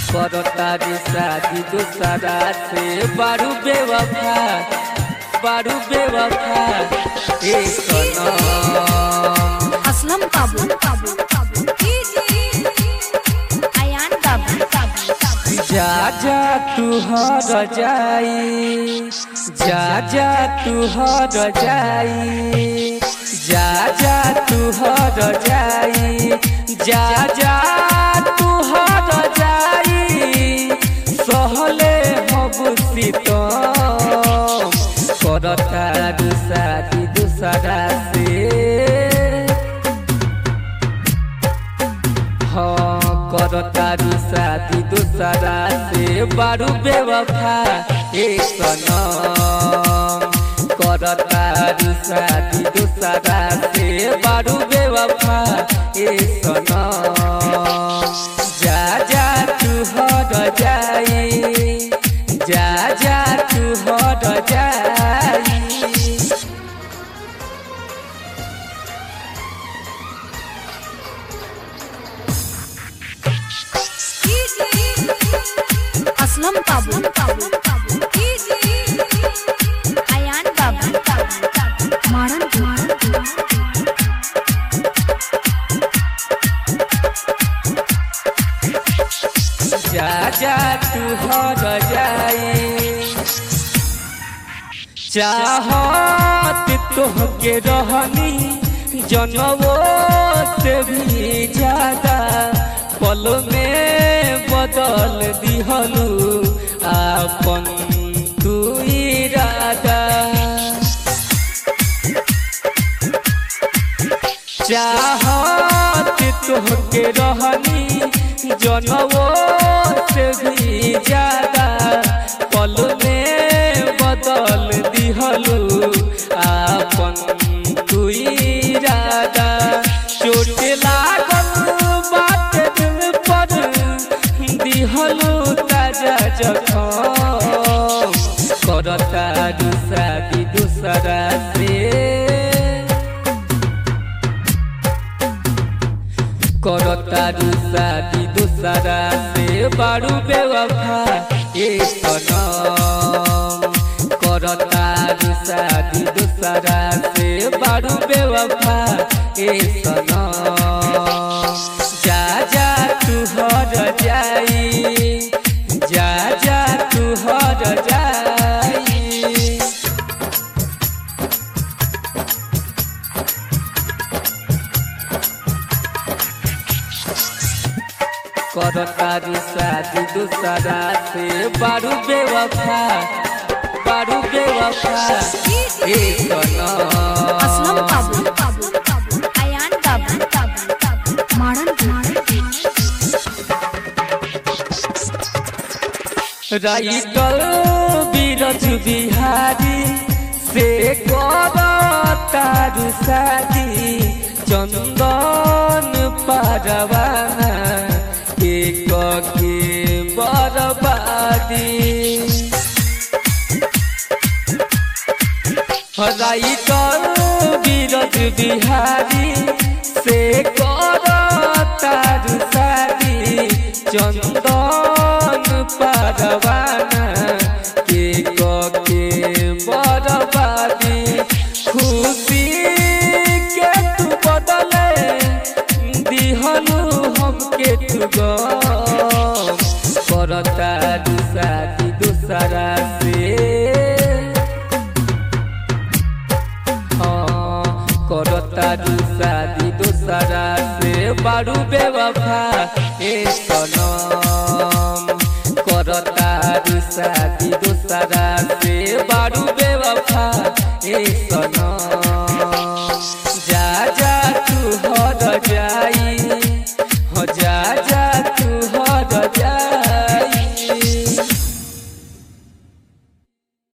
करतारी शादी दूसरा से बारू बेवफा ए सनम असलम काबू आयान काबू जा जा तू हर जाई जा जा तू हर जाई जा जा तू हर जाई जा जा तू हर जाई सहले हब सीतम करतारू शादी दूसरा से करतारू शादी दूसरा से बारू बेवफा ए सनम करतारू शादी दूसरा से बारू बेवफा ए सनम जा जा तू हर जाई जा जा तू हर जाई असलम काबू आयान काबू मारन जा जा तू हर जाई चाहत तोहके रहनी जनवो से भी ज्यादा पल में बदल दिहलू आपन तू इरादा चाहत तोहके रहनी जनवो से भी ज्यादा पल में बदल दिहलू आपन तू इरादा चोट लागल बात दिल पर दिहलू ताजा जखम करतारू शादी दूसरा से करतारू शादी दूसरा से बारू बेवफा ए सनम करतारू शादी दूसरा से बारू बेवफा ए सनम जा जा तू हर जाई जा जा तू हर जाई करतारू शादी दूसरा से बारू बेवफा ए असलम सनम काबू आयान काबू मारन राइटर बीरज बिहारी से करतारू शादी चंदन पारवाना एक के बर्बादी राइटर बीरज बिहारी से करतारू शादी चंदन पारवाना एक के बर्बादी खुशी के तू बदले दिहलू हमके तू गम करतारू शादी दूसरा से करतारू शादी दूसरा से बारू बेवफा ए सनम करतारू शादी दूसरा से बारू बेवफा ए सनम।